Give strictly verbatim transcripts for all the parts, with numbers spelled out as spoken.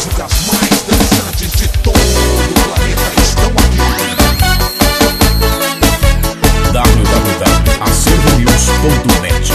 músicas mais dançantes de todo o planeta estão aqui. w w w ponto acervo news ponto net.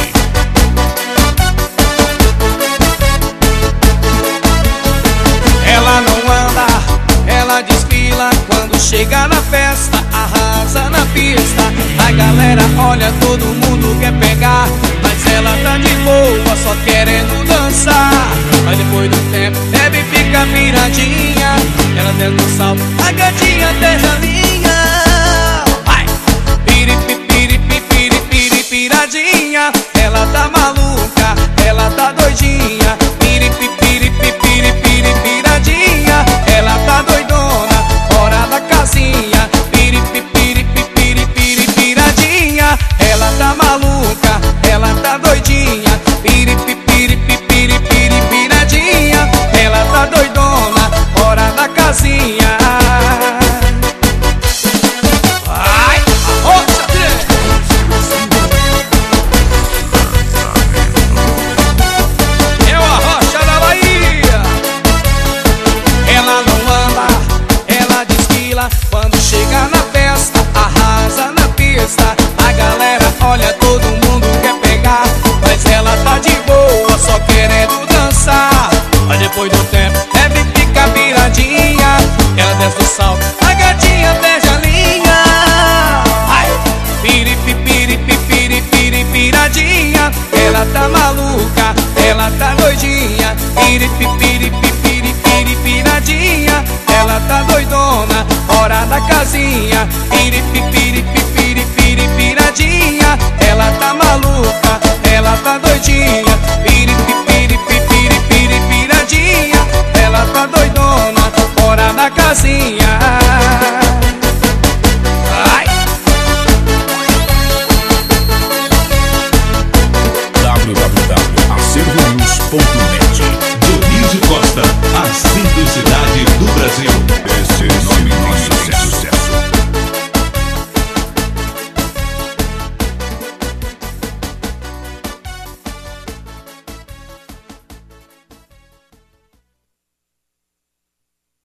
Ela não anda, ela desfila. Quando chega na festa, arrasa na pista. A galera olha, todo mundo quer pegar, mas ela tá de boa, só querendo dançar. Mas depois do tempo, bebe e fica viradinha. Ela desce no salto, a gatinha desce a linha. Vai! Piripi, piripi, piripi, piradinha. Ela tá maluca, ela tá doidinha. Piripi, piripi, piripi, piradinha. Ela tá doidona, hora da casinha. Piripi, piripi, piripi, piradinha. Ela tá maluca, ela tá doidinha. Piripi, piripi, piripi, piradinha. Ela tá doidona, hora da casinha. Ai, rocha, eu a rocha da Bahia. Ela não anda, ela desfila. Quando chega na festa, arrasa na pista. A galera olha, todo mundo quer pegar, mas ela tá de boa, só querendo dançar. Mas depois do tempo, deve ficar viradinha. Ela desce o salto, a gatinha desce a linha. Ai, piripi, piripi, piripi, piradinha. Ela tá maluca, ela tá doidinha. Piripi, piripi, piripi, piradinha. Ela tá doidona, hora da casinha. Piripi, piripi, piripi, piradinha. Ela tá maluca, ela tá doidinha. Piripi, piripi, piripi, piradinha. Ela tá doidona, hora da casinha. Ai. w w w ponto acervo news ponto net. Dionísio Costa, a simplicidade do Brasil.